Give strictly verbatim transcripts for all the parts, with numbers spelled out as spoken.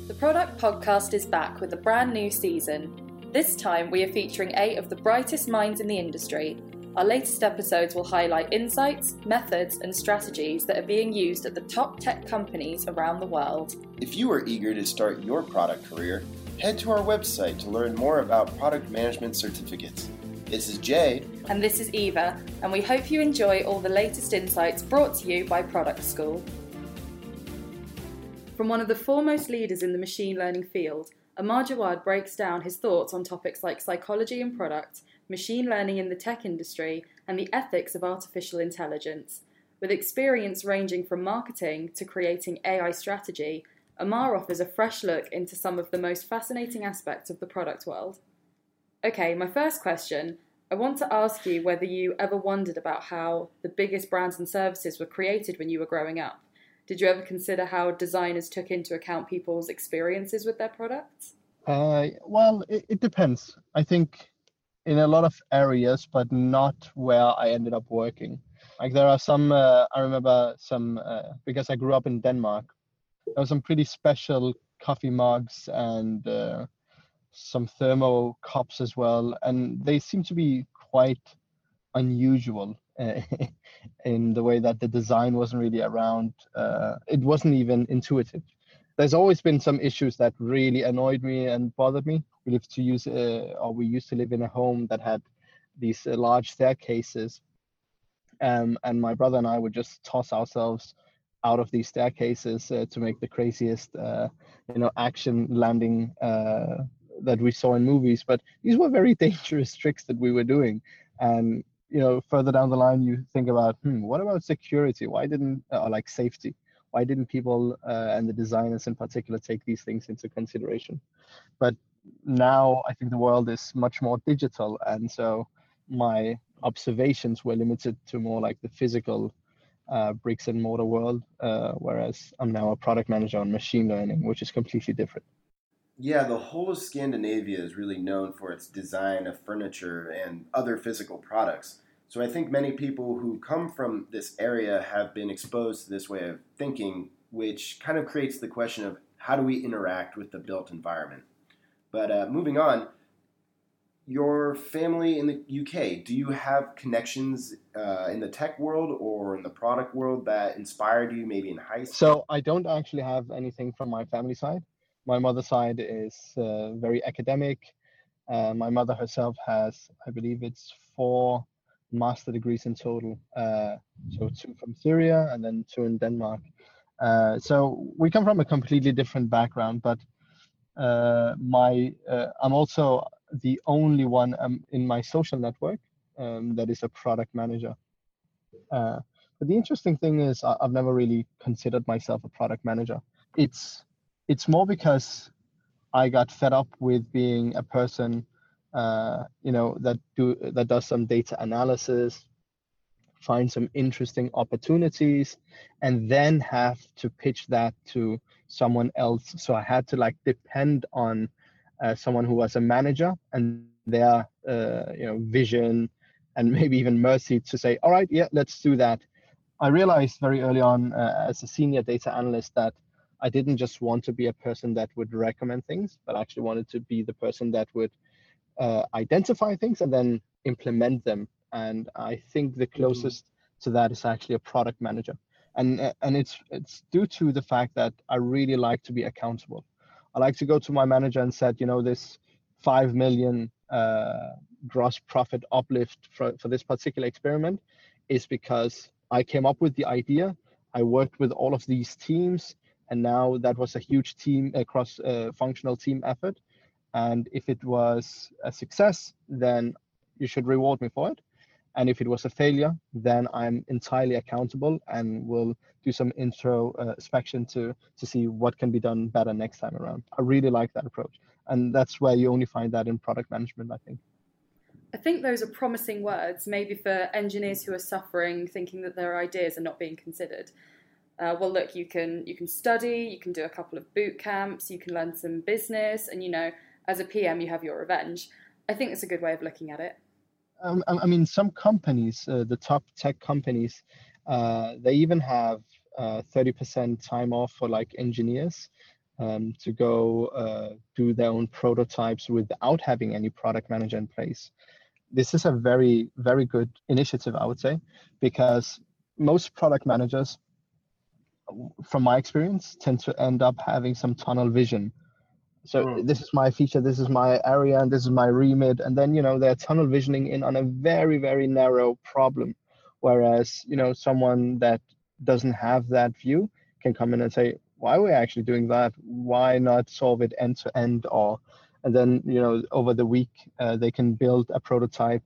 The Product Podcast is back with a brand new season. This time we are featuring eight of the brightest minds in the industry. Our latest episodes will highlight insights, methods and strategies that are being used at the top tech companies around the world. If you are eager to start your product career, head to our website to learn more about product management certificates. This is Jay. And this is Eva, and we hope you enjoy all the latest insights brought to you by Product School. From one of the foremost leaders in the machine learning field, Amar Jawad breaks down his thoughts on topics like psychology in product, machine learning in the tech industry, and the ethics of artificial intelligence. With experience ranging from marketing to creating A I strategy, Amar offers a fresh look into some of the most fascinating aspects of the product world. Okay, my first question, I want to ask you whether you ever wondered about how the biggest brands and services were created when you were growing up. Did you ever consider how designers took into account people's experiences with their products? Uh, well, it, it depends. I think in a lot of areas, but not where I ended up working. Like there are some, uh, I remember some, uh, because I grew up in Denmark, there were some pretty special coffee mugs and uh, some thermo cups as well. And they seem to be quite unusual uh, in the way that the design wasn't really around. Uh, it wasn't even intuitive. There's always been some issues that really annoyed me and bothered me. We lived to use, uh, or we used to live in a home that had these uh, large staircases, um, and my brother and I would just toss ourselves out of these staircases uh, to make the craziest, uh, you know, action landing uh, that we saw in movies. But these were very dangerous tricks that we were doing, and you know, further down the line, you think about, hmm, what about security? Why didn't, uh, or like safety? Why didn't people uh, and the designers in particular take these things into consideration? But now I think the world is much more digital, and so my observations were limited to more like the physical uh, bricks and mortar world, uh, whereas I'm now a product manager on machine learning, which is completely different. Yeah, the whole of Scandinavia is really known for its design of furniture and other physical products. So I think many people who come from this area have been exposed to this way of thinking, which kind of creates the question of how do we interact with the built environment? But uh, moving on, your family in the U K, do you have connections uh, in the tech world or in the product world that inspired you maybe in high school? So I don't actually have anything from my family side. My mother's side is uh, very academic. Uh, my mother herself has, I believe it's four master degrees in total. Uh, so two from Syria and then two in Denmark. Uh, so we come from a completely different background, but uh, my uh, I'm also the only one um, in my social network um, that is a product manager. Uh, but the interesting thing is I, I've never really considered myself a product manager. It's it's more because I got fed up with being a person, uh, you know, that do that does some data analysis, find some interesting opportunities, and then have to pitch that to someone else. So I had to like depend on uh, someone who was a manager and their, uh, you know, vision and maybe even mercy to say, all right, yeah, let's do that. I realized very early on uh, as a senior data analyst that I didn't just want to be a person that would recommend things, but actually wanted to be the person that would uh, identify things and then implement them. And I think the closest mm-hmm. to that is actually a product manager. And uh, and it's it's due to the fact that I really like to be accountable. I like to go to my manager and said, you know, this five million uh, gross profit uplift for, for this particular experiment is because I came up with the idea. I worked with all of these teams. And now that was a huge team across a functional team effort. And if it was a success, then you should reward me for it. And if it was a failure, then I'm entirely accountable and will do some introspection to, to see what can be done better next time around. I really like that approach. And that's where you only find that in product management, I think. I think those are promising words, maybe for engineers who are suffering, thinking that their ideas are not being considered. Uh, well, look, you can you can study, you can do a couple of boot camps, you can learn some business, and, you know, as a P M, you have your revenge. I think it's a good way of looking at it. Um, I mean, some companies, uh, the top tech companies, uh, they even have uh, thirty percent time off for like engineers. um, to go uh, do their own prototypes without having any product manager in place. This is a very, very good initiative, I would say, because most product managers, from my experience, tend to end up having some tunnel vision. So Mm. this is my feature, this is my area, and this is my remit. And then, you know, they're tunnel visioning in on a very, very narrow problem. Whereas, you know, someone that doesn't have that view can come in and say, why are we actually doing that? Why not solve it end to end? Or, and then, you know, over the week, uh, they can build a prototype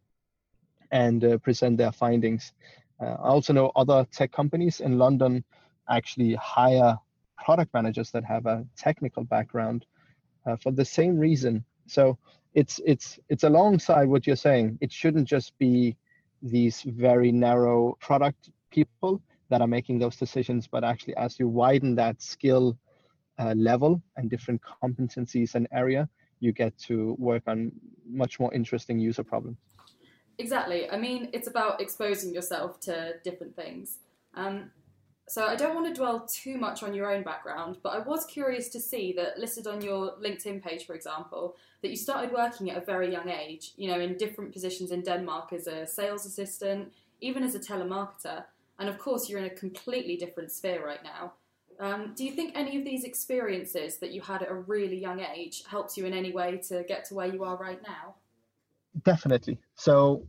and uh, present their findings. Uh, I also know other tech companies in London actually hire product managers that have a technical background uh, for the same reason. So it's it's it's alongside what you're saying. It shouldn't just be these very narrow product people that are making those decisions, but actually as you widen that skill uh, level and different competencies and area, you get to work on much more interesting user problems. Exactly. I mean, it's about exposing yourself to different things. Um, so I don't want to dwell too much on your own background, but I was curious to see that listed on your LinkedIn page, for example, that you started working at a very young age, you know, in different positions in Denmark as a sales assistant, even as a telemarketer. And of course, you're in a completely different sphere right now. Um, do you think any of these experiences that you had at a really young age helps you in any way to get to where you are right now? Definitely. So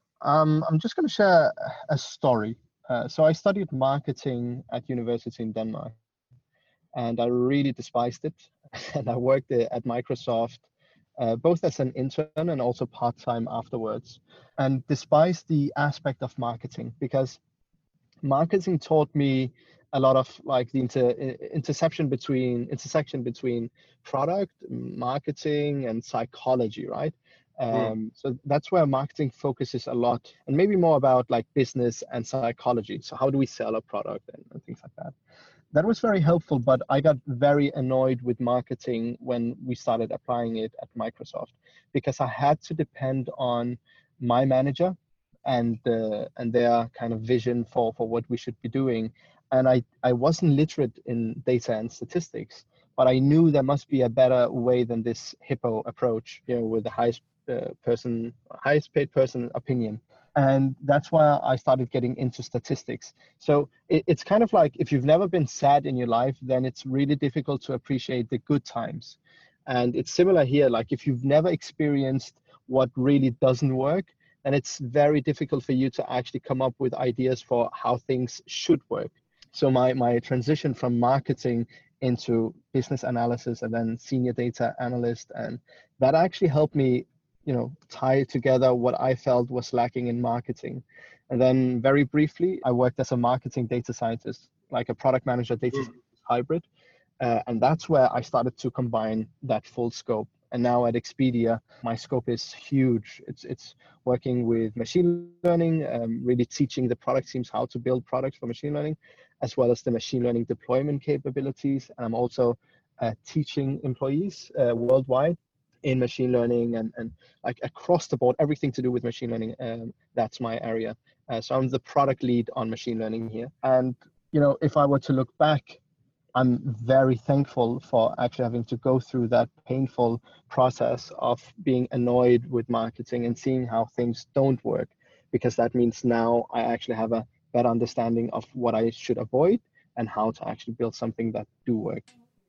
um, I'm just going to share a story. Uh, so I studied marketing at university in Denmark, and I really despised it. And I worked at Microsoft, uh, both as an intern and also part-time afterwards, and despised the aspect of marketing because marketing taught me a lot of like the inter, intersection between intersection between product, marketing, and psychology, right? Um, so that's where marketing focuses a lot, and maybe more about like business and psychology. So how do we sell a product and, and things like that. That was very helpful, but I got very annoyed with marketing when we started applying it at Microsoft because I had to depend on my manager and uh, and their kind of vision for for what we should be doing. And I I wasn't literate in data and statistics, but I knew there must be a better way than this hippo approach, you know, with the highest uh, person, highest paid person opinion. And that's why I started getting into statistics. So it, it's kind of like if you've never been sad in your life, then it's really difficult to appreciate the good times. And it's similar here. Like if you've never experienced what really doesn't work, then it's very difficult for you to actually come up with ideas for how things should work. So my, my transition from marketing into business analysis and then senior data analyst, and that actually helped me, you know, tie together what I felt was lacking in marketing. And then very briefly, I worked as a marketing data scientist, like a product manager data mm. hybrid. Uh, and that's where I started to combine that full scope. And now at Expedia, my scope is huge. It's it's working with machine learning, um, really teaching the product teams how to build products for machine learning, as well as the machine learning deployment capabilities. And I'm also uh, teaching employees uh, worldwide in machine learning and, and like across the board, everything to do with machine learning. Um, that's my area. Uh, so I'm the product lead on machine learning here. And, you know, if I were to look back, I'm very thankful for actually having to go through that painful process of being annoyed with marketing and seeing how things don't work, because that means now I actually have a better understanding of what I should avoid and how to actually build something that do work.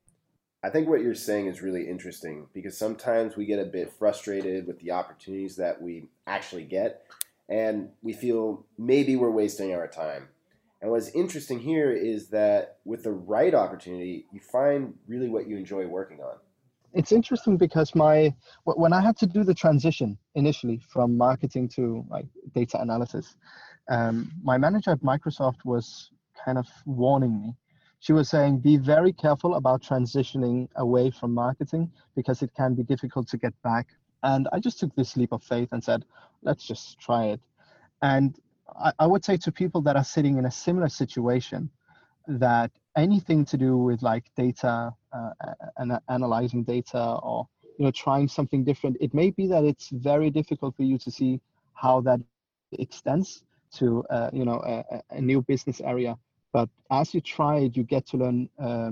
I think what you're saying is really interesting because sometimes we get a bit frustrated with the opportunities that we actually get and we feel maybe we're wasting our time. And what's interesting here is that with the right opportunity, you find really what you enjoy working on. It's interesting because my when I had to do the transition initially from marketing to like data analysis, um, my manager at Microsoft was kind of warning me. She was saying, be very careful about transitioning away from marketing because it can be difficult to get back. And I just took this leap of faith and said, let's just try it. And I, I would say to people that are sitting in a similar situation that anything to do with like data uh, and analyzing data or, you know, trying something different, it may be that it's very difficult for you to see how that extends to, uh, you know, a, a new business area. But as you try it, you get to learn um,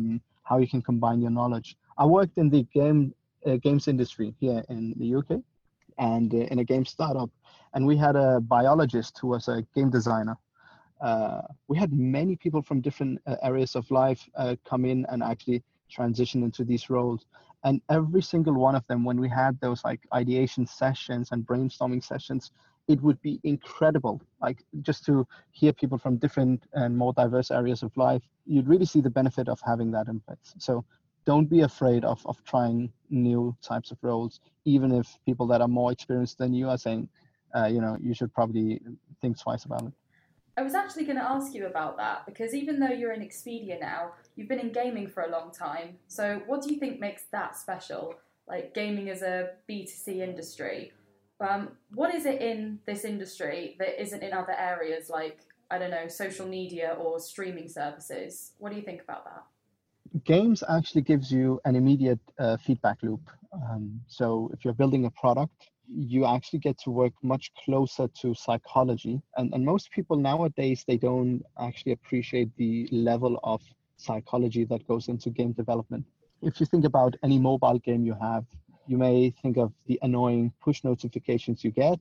how you can combine your knowledge. I worked in the game uh, games industry here in the U K, and uh, in a game startup, and we had a biologist who was a game designer. Uh, we had many people from different uh, areas of life uh, come in and actually transition into these roles. And every single one of them, when we had those like ideation sessions and brainstorming sessions, it would be incredible. Like just to hear people from different and more diverse areas of life, you'd really see the benefit of having that in place. So don't be afraid of, of trying new types of roles, even if people that are more experienced than you are saying, uh, you know, you should probably think twice about it. I was actually going to ask you about that because even though you're in Expedia now, you've been in gaming for a long time. So what do you think makes that special? Like gaming as a B two C industry. Um, what is it in this industry that isn't in other areas like, I don't know, social media or streaming services? What do you think about that? Games actually gives you an immediate uh, feedback loop. Um, so if you're building a product, you actually get to work much closer to psychology. And, and most people nowadays, they don't actually appreciate the level of psychology that goes into game development. If you think about any mobile game you have, you may think of the annoying push notifications you get,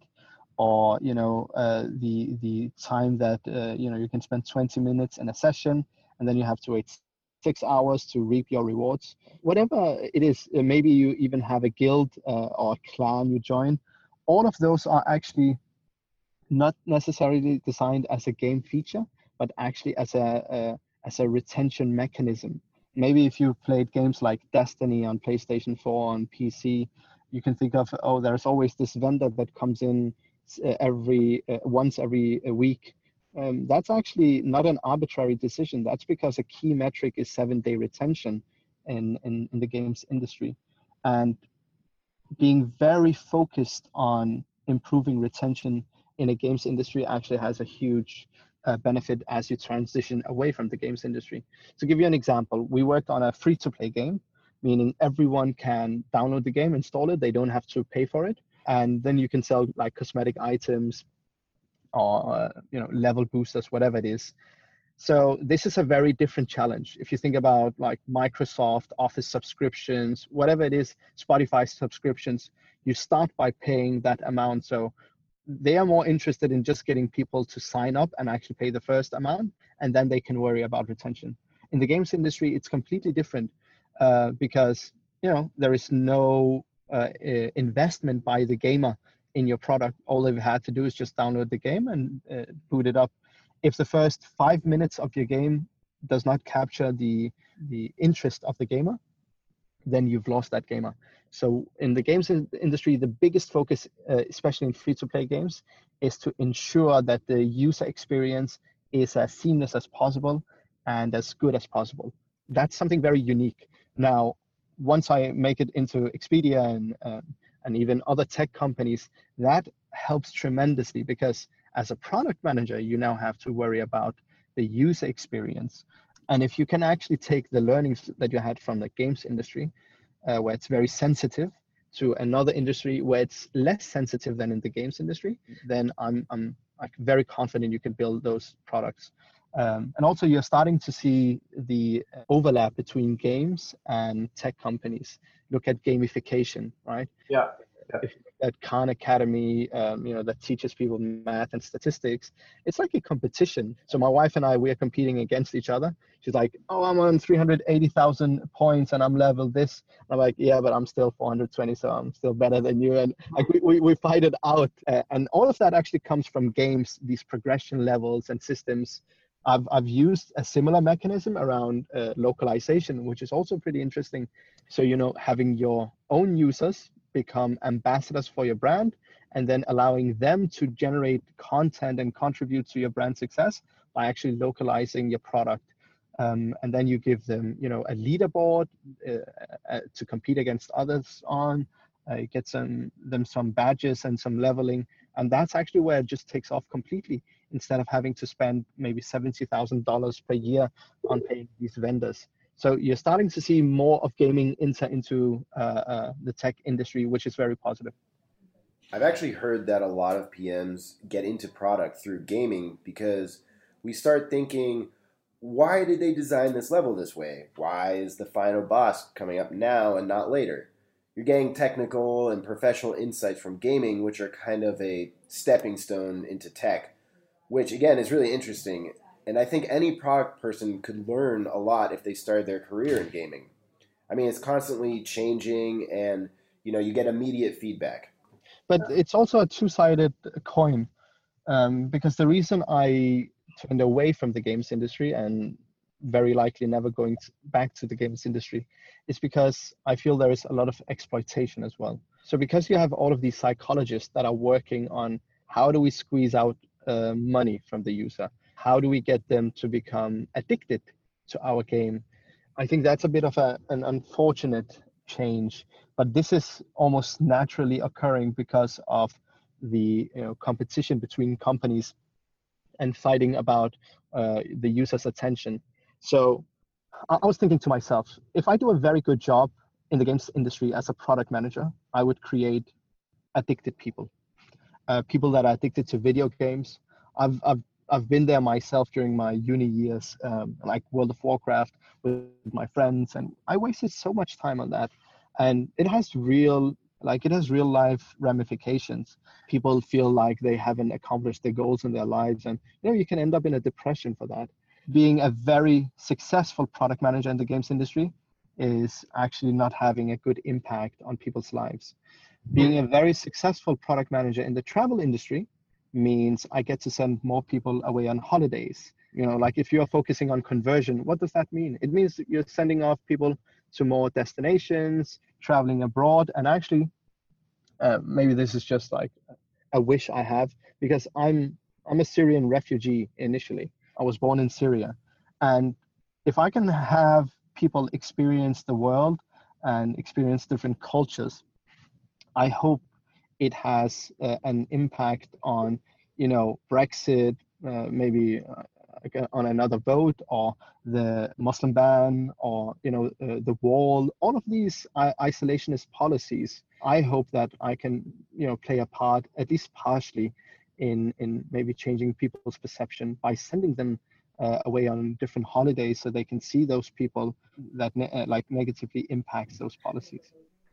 or you know uh, the the time that uh, you know you can spend twenty minutes in a session, and then you have to wait six hours to reap your rewards. Whatever it is, uh, maybe you even have a guild uh, or a clan you join. All of those are actually not necessarily designed as a game feature, but actually as a, a as a retention mechanism. Maybe if you played games like Destiny on PlayStation four on P C, you can think of, oh, there's always this vendor that comes in uh, every uh, once every a week. Um, that's actually not an arbitrary decision. That's because a key metric is seven-day retention in, in, in the games industry. And being very focused on improving retention in a games industry actually has a huge uh, benefit as you transition away from the games industry. To give you an example, we worked on a free-to-play game, meaning everyone can download the game, install it, they don't have to pay for it. And then you can sell like cosmetic items, or uh, you know level boosters, whatever it is. So this is a very different challenge. If you think about like Microsoft Office subscriptions, whatever it is, Spotify subscriptions, you start by paying that amount. So they are more interested in just getting people to sign up and actually pay the first amount, and then they can worry about retention. In the games industry, it's completely different uh, because you know there is no uh, investment by the gamer in your product. All they've had to do is just download the game and uh, boot it up. If the first five minutes of your game does not capture the the interest of the gamer, then you've lost that gamer. So in the games industry, the biggest focus, uh, especially in free-to-play games, is to ensure that the user experience is as seamless as possible and as good as possible. That's something very unique. Now, once I make it into Expedia and uh, and even other tech companies, that helps tremendously because as a product manager, you now have to worry about the user experience. And if you can actually take the learnings that you had from the games industry, uh, where it's very sensitive, to another industry where it's less sensitive than in the games industry, then I'm, I'm like very confident you can build those products. Um, and also you're starting to see the overlap between games and tech companies. Look at gamification, right? Yeah. yeah. If at Khan Academy, um, you know, that teaches people math and statistics, it's like a competition. So my wife and I, we are competing against each other. She's like, oh, I'm on three hundred eighty thousand points and I'm level this. And I'm like, yeah, but I'm still four hundred twenty, so I'm still better than you. And like we, we, we fight it out. Uh, and all of that actually comes from games, these progression levels and systems. I've, I've used a similar mechanism around uh, localization, which is also pretty interesting. So, you know, having your own users become ambassadors for your brand, and then allowing them to generate content and contribute to your brand success by actually localizing your product. Um, and then you give them, you know, a leaderboard uh, uh, to compete against others on, uh, get some, them some badges and some leveling. And that's actually where it just takes off completely, instead of having to spend maybe seventy thousand dollars per year on paying these vendors. So you're starting to see more of gaming enter into uh, uh, the tech industry, which is very positive. I've actually heard that a lot of P Ms get into product through gaming because we start thinking, why did they design this level this way? Why is the final boss coming up now and not later? You're getting technical and professional insights from gaming, which are kind of a stepping stone into tech, which again is really interesting. And I think any product person could learn a lot if they started their career in gaming. I mean, it's constantly changing and, you know, you get immediate feedback. But it's also a two-sided coin, um, because the reason I turned away from the games industry and very likely never going to, back to the games industry is because I feel there is a lot of exploitation as well. So because you have all of these psychologists that are working on how do we squeeze out uh, money from the user, how do we get them to become addicted to our game, I think that's a bit of a, an unfortunate change, but this is almost naturally occurring because of the you know, competition between companies and fighting about uh, the user's attention. So I, I was thinking to myself, if I do a very good job in the games industry as a product manager, I would create addicted people, uh, people that are addicted to video games. I've, I've I've been there myself during my uni years, um, like World of Warcraft with my friends, and I wasted so much time on that. And it has real, like it has real life ramifications. People feel like they haven't accomplished their goals in their lives, and you know you can end up in a depression for that. Being a very successful product manager in the games industry is actually not having a good impact on people's lives. Being a very successful product manager in the travel industry means I get to send more people away on holidays. You know, like if you're focusing on conversion, what does that mean? It means that you're sending off people to more destinations, traveling abroad, and actually, uh, maybe this is just like a wish I have, because I'm I'm a Syrian refugee initially. I was born in Syria, and if I can have people experience the world and experience different cultures, I hope it has uh, an impact on, you know, Brexit, uh, maybe uh, on another vote, or the Muslim ban, or, you know, uh, the wall, all of these uh, isolationist policies. I hope that I can, you know, play a part, at least partially, in, in maybe changing people's perception by sending them uh, away on different holidays so they can see those people that ne- uh, like negatively impacts those policies.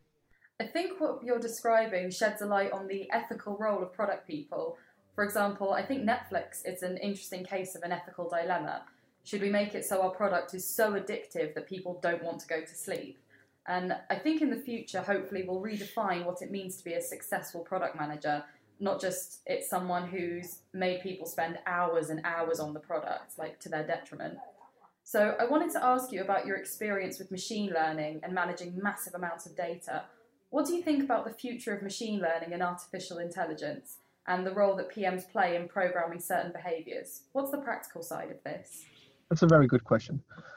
I think what you're describing sheds a light on the ethical role of product people. For example, I think Netflix is an interesting case of an ethical dilemma. Should we make it so our product is so addictive that people don't want to go to sleep? And I think in the future, hopefully, we'll redefine what it means to be a successful product manager, not just it's someone who's made people spend hours and hours on the product, like to their detriment. So I wanted to ask you about your experience with machine learning and managing massive amounts of data. What do you think about the future of machine learning and artificial intelligence and the role that P Ms play in programming certain behaviors? What's the practical side of this? That's a very good question.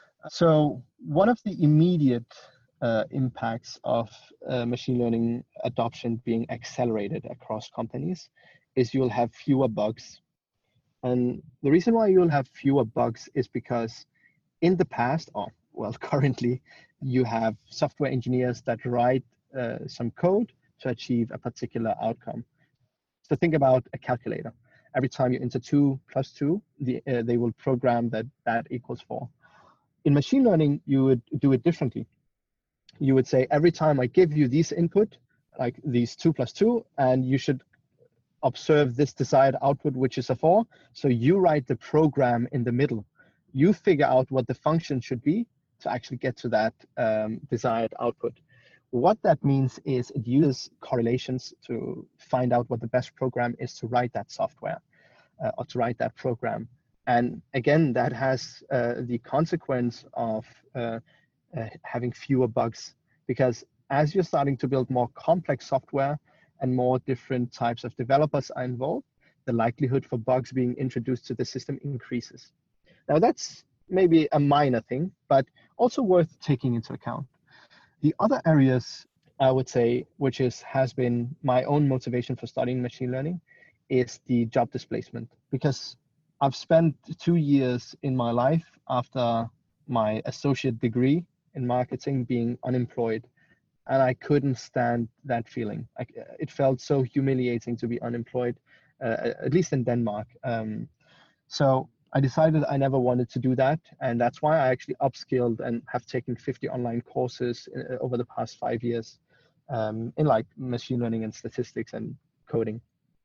So one of the immediate uh, impacts of uh, machine learning adoption being accelerated across companies is you'll have fewer bugs. And the reason why you'll have fewer bugs is because in the past, or well, currently, you have software engineers that write uh, some code to achieve a particular outcome. So think about a calculator. Every time you enter two plus two, the, uh, they will program that that equals four. In machine learning, you would do it differently. You would say, every time I give you these input, like these two plus two, and you should observe this desired output, which is a four. So you write the program in the middle. You figure out what the function should be to actually get to that um, desired output. What that means is it uses correlations to find out what the best program is to write that software uh, or to write that program. And again, that has uh, the consequence of uh, uh, having fewer bugs, because as you're starting to build more complex software and more different types of developers are involved, the likelihood for bugs being introduced to the system increases. Now that's maybe a minor thing, but also worth taking into account. The other areas, I would say, which is has been my own motivation for studying machine learning, is the job displacement. Because I've spent two years in my life after my associate degree in marketing being unemployed, and I couldn't stand that feeling. I, it felt so humiliating to be unemployed, uh, at least in Denmark. Um, so I decided I never wanted to do that. And that's why I actually upskilled and have taken fifty online courses uh, over the past five years um, in like machine learning and statistics and coding.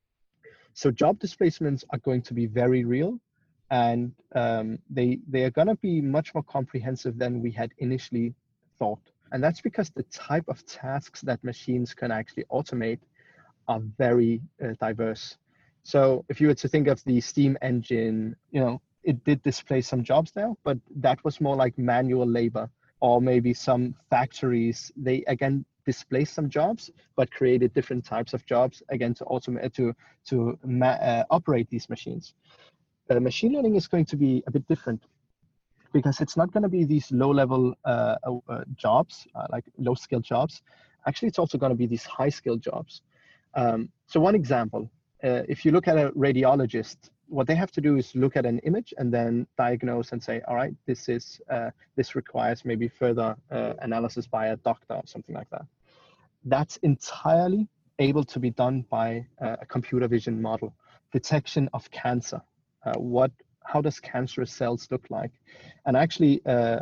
So job displacements are going to be very real, and um, they, they are going to be much more comprehensive than we had initially thought. And that's because the type of tasks that machines can actually automate are very uh, diverse. So if you were to think of the steam engine, you know, it did displace some jobs there, but that was more like manual labor, or maybe some factories, they again displaced some jobs, but created different types of jobs, again, to automate, to, to ma- uh, operate these machines. Uh, machine learning is going to be a bit different, because it's not going to be these low-level uh, uh, jobs, uh, like low-skilled jobs. Actually, it's also going to be these high-skilled jobs. Um, so one example, uh, if you look at a radiologist, what they have to do is look at an image and then diagnose and say, all right, this is uh, this requires maybe further uh, analysis by a doctor or something like that. That's entirely able to be done by uh, a computer vision model. Detection of cancer. Uh, what, how does cancerous cells look like? And actually, uh,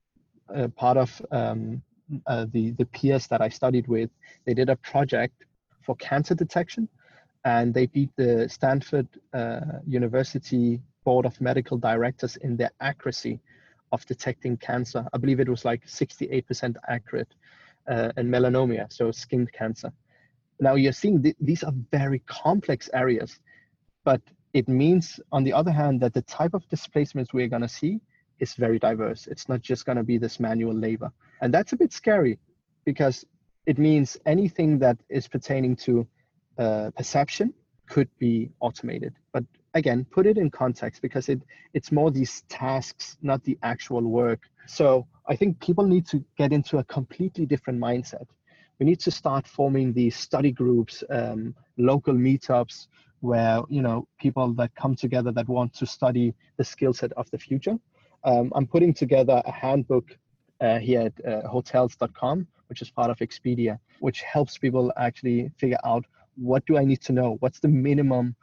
uh, part of um, uh, the, the peers that I studied with, they did a project for cancer detection, and they beat the Stanford uh, University Board of Medical Directors in their accuracy of detecting cancer. I believe it was like sixty-eight percent accurate uh, in melanoma, so skin cancer. Now you're seeing th- these are very complex areas, but it means, on the other hand, that the type of displacements we're going to see is very diverse. It's not just going to be this manual labor. And that's a bit scary, because it means anything that is pertaining to uh, perception could be automated. But again, put it in context, because it, it's more these tasks, not the actual work. So I think people need to get into a completely different mindset. We need to start forming these study groups, um, local meetups, where, you know, people that come together that want to study the skill set of the future. Um, I'm putting together a handbook uh, here at uh, hotels dot com, which is part of Expedia, which helps people actually figure out, what do I need to know? What's the minimum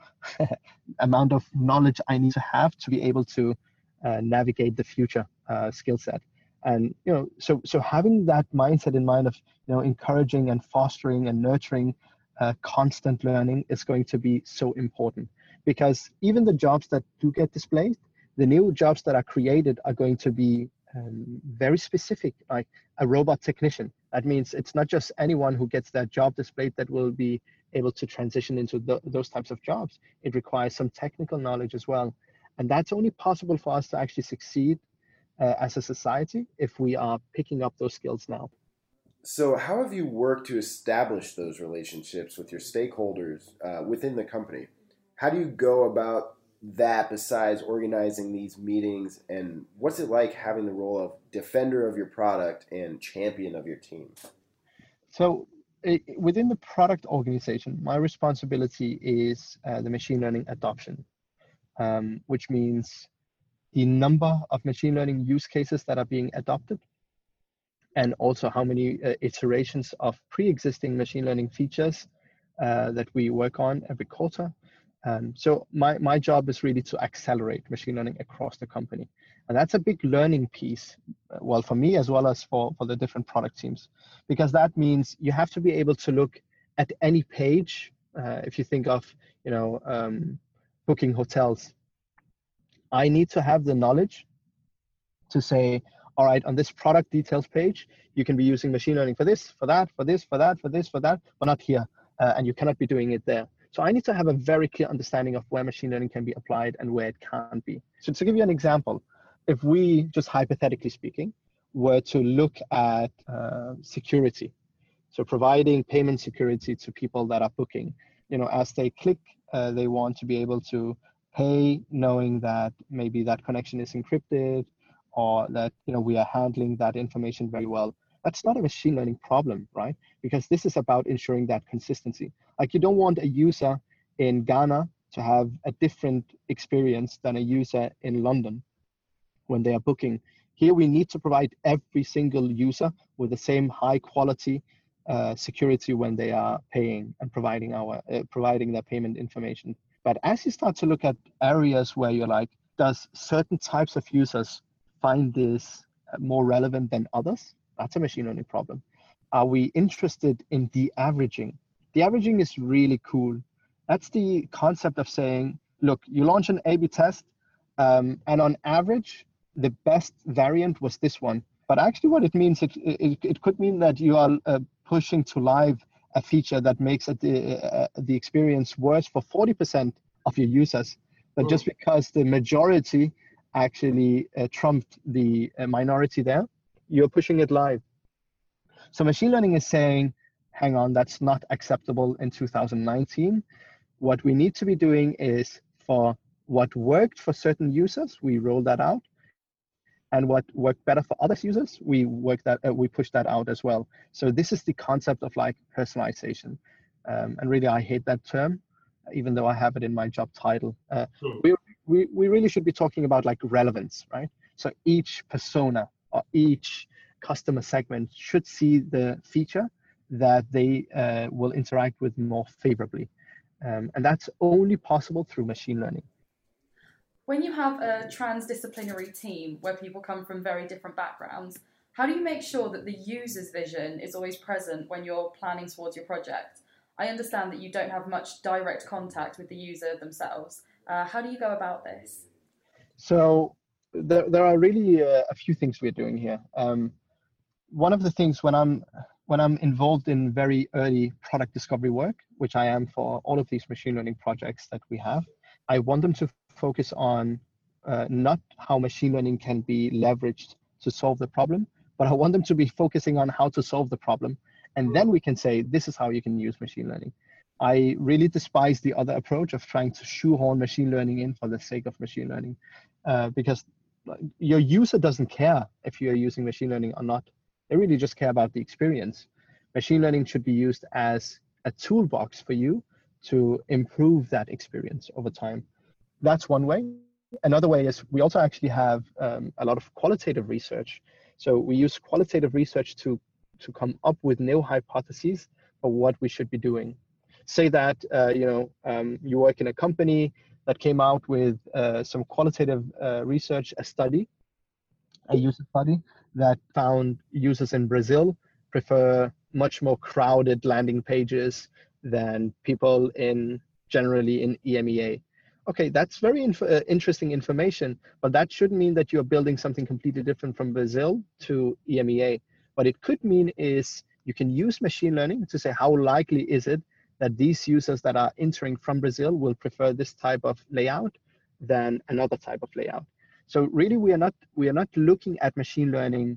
amount of knowledge I need to have to be able to uh, navigate the future uh, skill set? And, you know, so so having that mindset in mind of, you know, encouraging and fostering and nurturing uh, constant learning is going to be so important, because even the jobs that do get displaced, the new jobs that are created are going to be um, very specific, like a robot technician. That means it's not just anyone who gets that job displayed that will be able to transition into the, those types of jobs. It requires some technical knowledge as well. And that's only possible for us to actually succeed uh, as a society if we are picking up those skills now. So how have you worked to establish those relationships with your stakeholders uh, within the company? How do you go about that besides organizing these meetings? And what's it like having the role of defender of your product and champion of your team? So it, within the product organization, my responsibility is uh, the machine learning adoption, um, which means the number of machine learning use cases that are being adopted, and also how many uh, iterations of pre-existing machine learning features uh, that we work on every quarter. Um, so my, my job is really to accelerate machine learning across the company. And that's a big learning piece, uh, well, for me as well as for, for the different product teams, because that means you have to be able to look at any page. Uh, if you think of, you know, um, booking hotels, I need to have the knowledge to say, all right, on this product details page, you can be using machine learning for this, for that, for this, for that, for this, for that, but not here. Uh, and you cannot be doing it there. So I need to have a very clear understanding of where machine learning can be applied and where it can't be. So to give you an example, if we, just hypothetically speaking, were to look at uh, security, so providing payment security to people that are booking, you know, as they click, uh, they want to be able to pay knowing that maybe that connection is encrypted, or that, you know, we are handling that information very well. That's not a machine learning problem, right? Because this is about ensuring that consistency. Like, you don't want a user in Ghana to have a different experience than a user in London when they are booking. Here we need to provide every single user with the same high quality uh, security when they are paying and providing our uh, providing their payment information. But as you start to look at areas where you're like, does certain types of users find this more relevant than others? That's a machine learning problem. Are we interested in de-averaging? De-averaging is really cool. That's the concept of saying, look, you launch an A B test, um, and on average, the best variant was this one. But actually what it means, it, it, it could mean that you are uh, pushing to live a feature that makes it, uh, the experience worse for forty percent of your users. But just because the majority actually uh, trumped the uh, minority there, you're pushing it live. So machine learning is saying, hang on, that's not acceptable in two thousand nineteen. What we need to be doing is for what worked for certain users, we roll that out. And what worked better for other users, we work that uh, we push that out as well. So this is the concept of like personalization. Um, and really, I hate that term, even though I have it in my job title. Uh, sure. we, we, we really should be talking about like relevance, right? So each persona or each customer segment should see the feature that they uh, will interact with more favorably. Um, and that's only possible through machine learning. When you have a transdisciplinary team where people come from very different backgrounds, how do you make sure that the user's vision is always present when you're planning towards your project? I understand that you don't have much direct contact with the user themselves. Uh, how do you go about this? So there, there are really uh, a few things we're doing here. Um, one of the things when I'm when I'm involved in very early product discovery work, which I am for all of these machine learning projects that we have, I want them to focus on uh, not how machine learning can be leveraged to solve the problem, but I want them to be focusing on how to solve the problem. And then we can say, this is how you can use machine learning. I really despise the other approach of trying to shoehorn machine learning in for the sake of machine learning, uh, because your user doesn't care if you're using machine learning or not. They really just care about the experience. Machine learning should be used as a toolbox for you to improve that experience over time. That's one way. Another way is we also actually have um, a lot of qualitative research. So we use qualitative research to, to come up with new hypotheses for what we should be doing. Say that uh, you know um, you work in a company that came out with uh, some qualitative uh, research, a study, a user study that found users in Brazil prefer much more crowded landing pages than people in generally in E M E A. Okay, that's very inf uh, interesting information, but that shouldn't mean that you're building something completely different from Brazil to E M E A. What it could mean is you can use machine learning to say how likely is it that these users that are entering from Brazil will prefer this type of layout than another type of layout. So really, we are not we are not looking at machine learning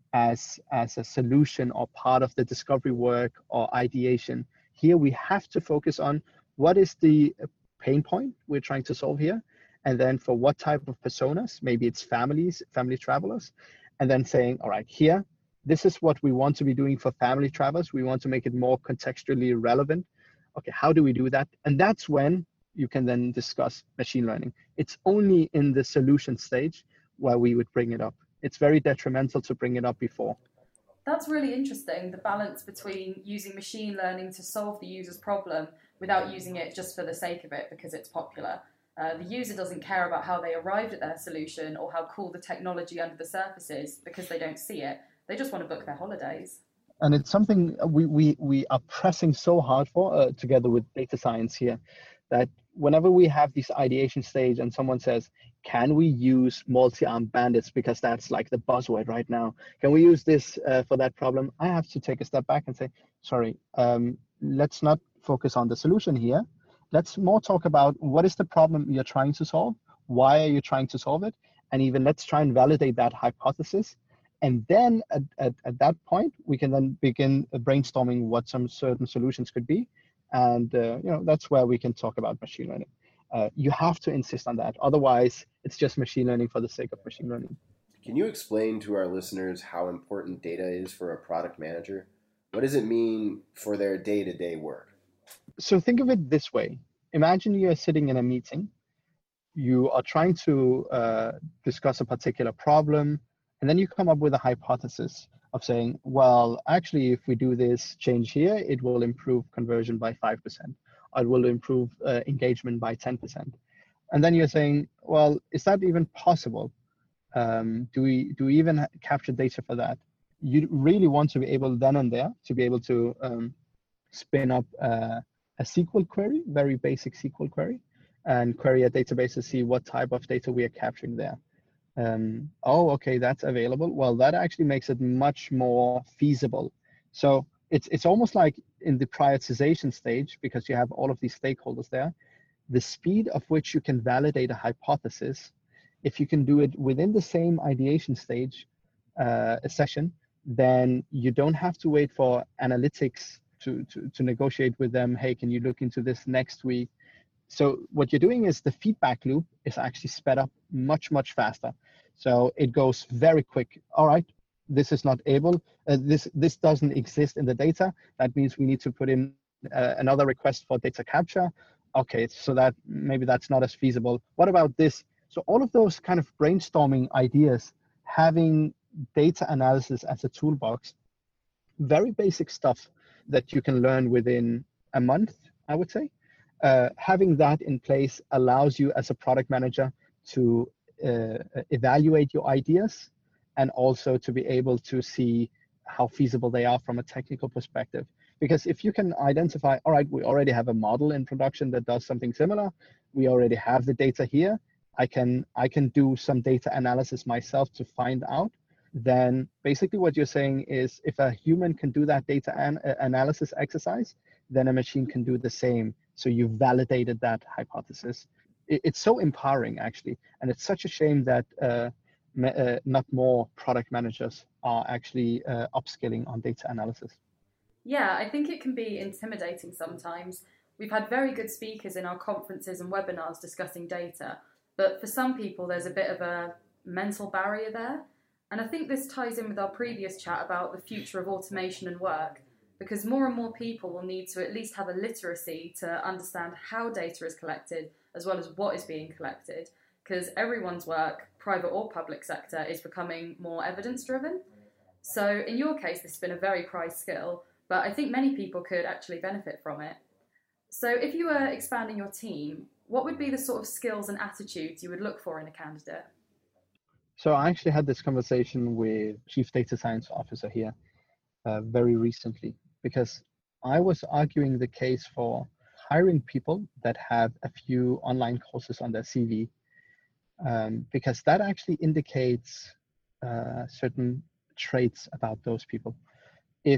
as as a solution or part of the discovery work or ideation. Here we have to focus on what is the pain point we're trying to solve here, and then for what type of personas, maybe it's families, family travelers, and then saying, all right, here, this is what we want to be doing for family travelers. We want to make it more contextually relevant. Okay, how do we do that? And that's when you can then discuss machine learning. It's only in the solution stage where we would bring it up. It's very detrimental to bring it up before. That's really interesting, the balance between using machine learning to solve the user's problem without using it just for the sake of it because it's popular. Uh, the user doesn't care about how they arrived at their solution or how cool the technology under the surface is because they don't see it. They just want to book their holidays. And it's something we, we, we are pressing so hard for uh, together with data science here, that whenever we have this ideation stage and someone says, can we use multi-armed bandits because that's like the buzzword right now? Can we use this uh, for that problem? I have to take a step back and say, sorry, um, let's not focus on the solution here. Let's more talk about what is the problem you're trying to solve? Why are you trying to solve it? And even let's try and validate that hypothesis. And then at, at, at that point, we can then begin brainstorming what some certain solutions could be. And uh, you know, that's where we can talk about machine learning. Uh, you have to insist on that. Otherwise, it's just machine learning for the sake of machine learning. Can you explain to our listeners how important data is for a product manager? What does it mean for their day-to-day work? So think of it this way. Imagine you're sitting in a meeting. You are trying to uh, discuss a particular problem, and then you come up with a hypothesis of saying, well, actually, if we do this change here, it will improve conversion by five percent, or it will improve uh, engagement by ten percent. And then you're saying, well, is that even possible? Um, do we do we even capture data for that? You really want to be able then and there to be able to um, spin up uh, a S Q L query, very basic S Q L query, and query a database to see what type of data we are capturing there. Um, oh, okay, that's available. Well, that actually makes it much more feasible. So it's it's almost like in the prioritization stage, because you have all of these stakeholders there, the speed of which you can validate a hypothesis, if you can do it within the same ideation stage, uh, a session, then you don't have to wait for analytics to, to, to negotiate with them. Hey, can you look into this next week? So what you're doing is the feedback loop is actually sped up much, much faster. So it goes very quick. All right, this is not able, uh, this, this doesn't exist in the data. That means we need to put in uh, another request for data capture. Okay, so that maybe that's not as feasible. What about this? So all of those kind of brainstorming ideas, having data analysis as a toolbox, very basic stuff that you can learn within a month, I would say. Uh, having that in place allows you as a product manager to uh, evaluate your ideas and also to be able to see how feasible they are from a technical perspective. Because if you can identify, all right, we already have a model in production that does something similar, we already have the data here, I can, I can do some data analysis myself to find out, then basically what you're saying is if a human can do that data an analysis exercise, then a machine can do the same. So you've validated that hypothesis. It, it's so empowering, actually. And it's such a shame that uh, uh, not more product managers are actually uh, upskilling on data analysis. Yeah, I think it can be intimidating sometimes. We've had very good speakers in our conferences and webinars discussing data, but for some people there's a bit of a mental barrier there. And I think this ties in with our previous chat about the future of automation and work, because more and more people will need to at least have a literacy to understand how data is collected as well as what is being collected, because everyone's work, private or public sector, is becoming more evidence-driven. So in your case, this has been a very prized skill, but I think many people could actually benefit from it. So if you were expanding your team, what would be the sort of skills and attitudes you would look for in a candidate? So I actually had this conversation with Chief Data Science Officer here uh, very recently, because I was arguing the case for hiring people that have a few online courses on their C V, um, because that actually indicates uh, certain traits about those people. If,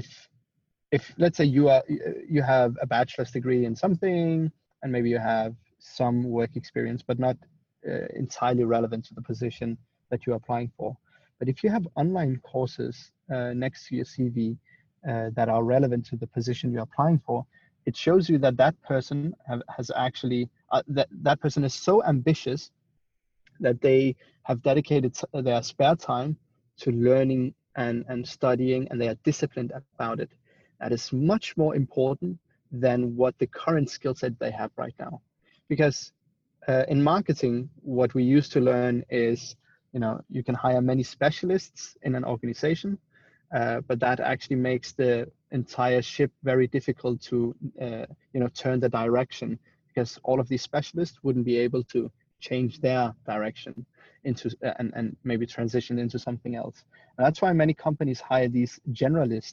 if let's say you are you have a bachelor's degree in something, and maybe you have some work experience, but not uh, entirely relevant to the position that you're applying for. But if you have online courses uh, next to your C V uh, that are relevant to the position you're applying for, it shows you that that person have, has actually, uh, that, that person is so ambitious that they have dedicated their spare time to learning and, and studying, and they are disciplined about it. That is much more important than what the current skill set they have right now. Because uh, in marketing, what we used to learn is, you know, you can hire many specialists in an organization, uh, but that actually makes the entire ship very difficult to, uh, you know, turn the direction, because all of these specialists wouldn't be able to change their direction into uh, and, and maybe transition into something else. And that's why many companies hire these generalists.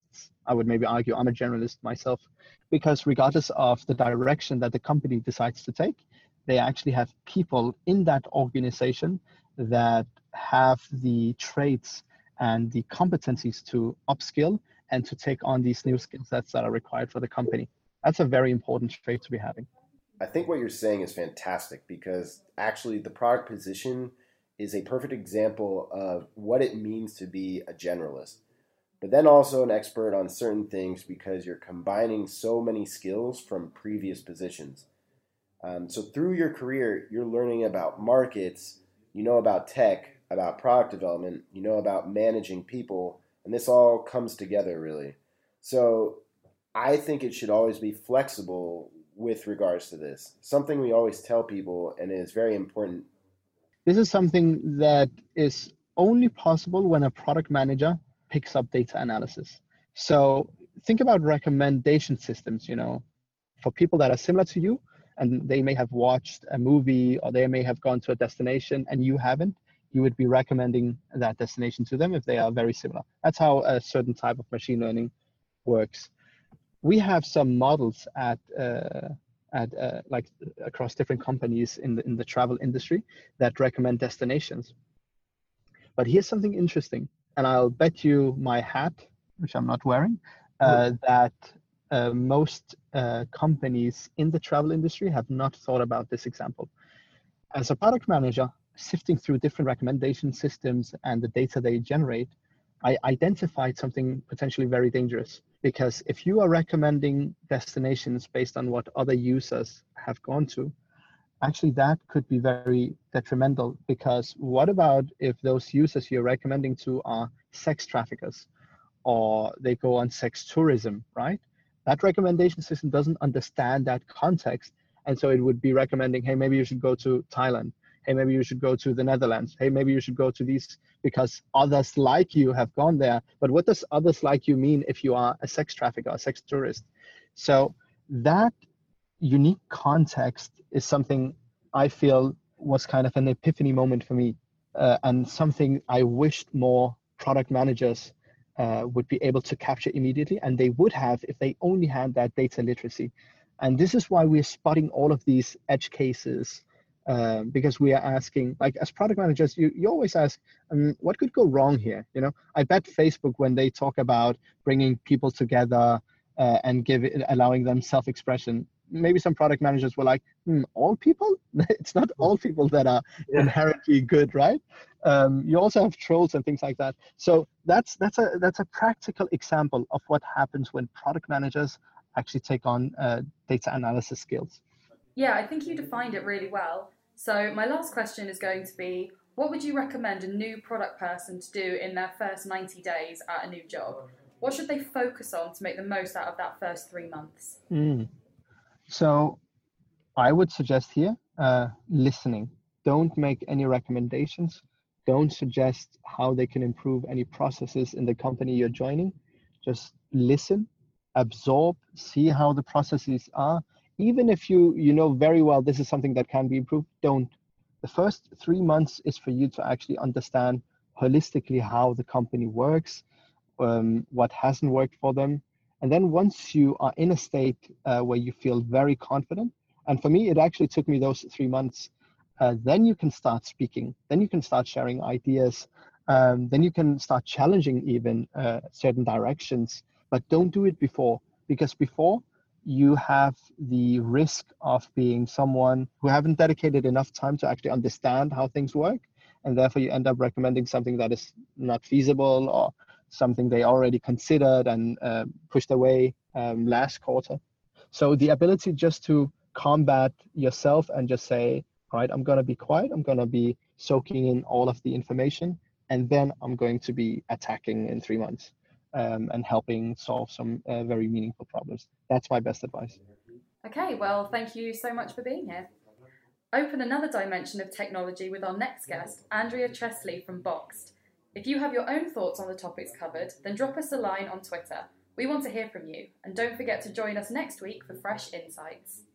I would maybe argue I'm a generalist myself, because regardless of the direction that the company decides to take, they actually have people in that organization that have the traits and the competencies to upskill and to take on these new skill sets that are required for the company. That's a very important trait to be having. I think what you're saying is fantastic, because actually the product position is a perfect example of what it means to be a generalist, but then also an expert on certain things, because you're combining so many skills from previous positions. Um, so through your career, you're learning about markets, you know about tech, about product development, you know about managing people, and this all comes together really. So I think it should always be flexible with regards to this. Something we always tell people, and it is very important. This is something that is only possible when a product manager picks up data analysis. So think about recommendation systems, you know, for people that are similar to you, and they may have watched a movie or they may have gone to a destination and you haven't, you would be recommending that destination to them if they are very similar. That's how a certain type of machine learning works. We have some models at uh, at uh, like across different companies in the in the travel industry that recommend destinations. But here's something interesting, and I'll bet you my hat, which I'm not wearing, uh, that uh, most uh, companies in the travel industry have not thought about this example. As a product manager, sifting through different recommendation systems and the data they generate, I identified something potentially very dangerous. Because if you are recommending destinations based on what other users have gone to, actually that could be very detrimental. Because what about if those users you're recommending to are sex traffickers or they go on sex tourism, right? That recommendation system doesn't understand that context. And so it would be recommending, hey, maybe you should go to Thailand. Hey, maybe you should go to the Netherlands. Hey, maybe you should go to these because others like you have gone there. But what does others like you mean if you are a sex trafficker, a sex tourist? So that unique context is something I feel was kind of an epiphany moment for me, uh, and something I wished more product managers uh, would be able to capture immediately, and they would have if they only had that data literacy. And this is why we're spotting all of these edge cases. Uh, because we are asking, like as product managers, you, you always ask, um, what could go wrong here? You know, I bet Facebook, when they talk about bringing people together uh, and give it, allowing them self-expression, maybe some product managers were like, hmm, all people? It's not all people that are yeah. inherently good, right? Um, you also have trolls and things like that. So that's that's a that's a practical example of what happens when product managers actually take on uh, data analysis skills. Yeah, I think you defined it really well. So my last question is going to be, what would you recommend a new product person to do in their first ninety days at a new job? What should they focus on to make the most out of that first three months? Mm. So I would suggest here, uh, listening. Don't make any recommendations. Don't suggest how they can improve any processes in the company you're joining. Just listen, absorb, see how the processes are. Even if you you know very well this is something that can be improved, don't. The first three months is for you to actually understand holistically how the company works, um, what hasn't worked for them. And then once you are in a state uh, where you feel very confident, and for me, it actually took me those three months, uh, then you can start speaking, then you can start sharing ideas, um, then you can start challenging even uh, certain directions, but don't do it before, because before, you have the risk of being someone who haven't dedicated enough time to actually understand how things work. And therefore you end up recommending something that is not feasible or something they already considered and uh, pushed away um, last quarter. So the ability just to combat yourself and just say, all right, I'm going to be quiet. I'm going to be soaking in all of the information. And then I'm going to be attacking in three months. Um, and helping solve some uh, very meaningful problems. That's my best advice. Okay, well, thank you so much for being here. Open another dimension of technology with our next guest, Andrea Chesley from Boxed. If you have your own thoughts on the topics covered, then drop us a line on Twitter. We want to hear from you, and don't forget to join us next week for fresh insights.